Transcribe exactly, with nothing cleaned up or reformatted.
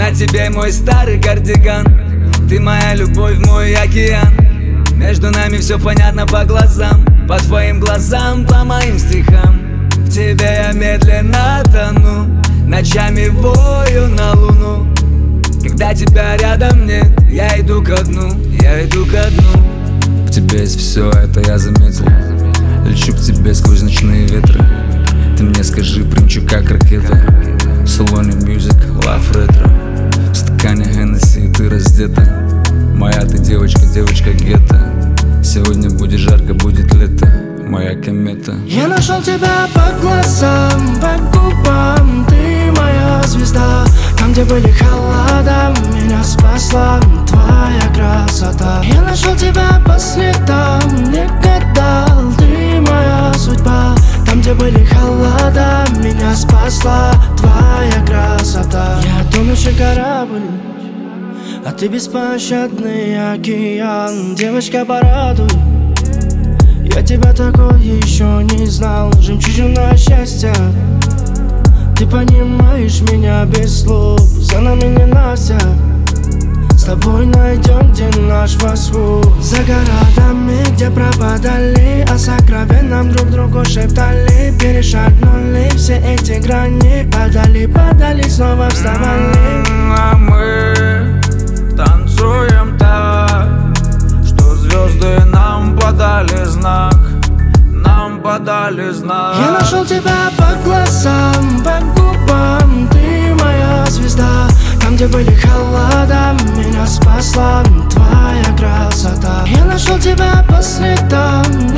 на тебе мой старый кардиган. Ты моя любовь, мой океан. Между нами все понятно по глазам, по твоим глазам, по моим стихам. В тебе я медленно тону, ночами вою на луну. Когда тебя рядом нет, я иду ко дну, я иду ко дну. В тебе есть все, это я заметил. Лечу к тебе сквозь ночные ветры. Ты мне скажи, примчу как ракета. В салоне мьюзик, лав ретро. В стакане Хеннесси, ты раздета. Моя ты девочка, девочка гетто. Сегодня будет жарко, будет лето, моя комета. Я нашел тебя по глазам, по губам. Ты моя звезда. Там, где были холода, меня спасла твоя красота. Я нашел тебя по следам, не гадал. Ты моя судьба. Там, где были холода, меня спасла твоя красота. Я тонущий корабль, а ты беспощадный океан. Девочка, порадуй, я тебя такой еще не знал. Жемчужина счастья, ты понимаешь меня без слов. За нами не Настя, с тобой найдем, где наш восход. За городами, где пропадали, о сокровенном друг другу шептали. Перешагнули все эти грани, падали, падали, снова вставали. А мы танцуем так, что звезды нам подали знак, нам подали знак. Я нашел тебя по глазам, по губам. Ты моя звезда. Там, где были холода, меня спасла твоя красота. Я нашел тебя по следам,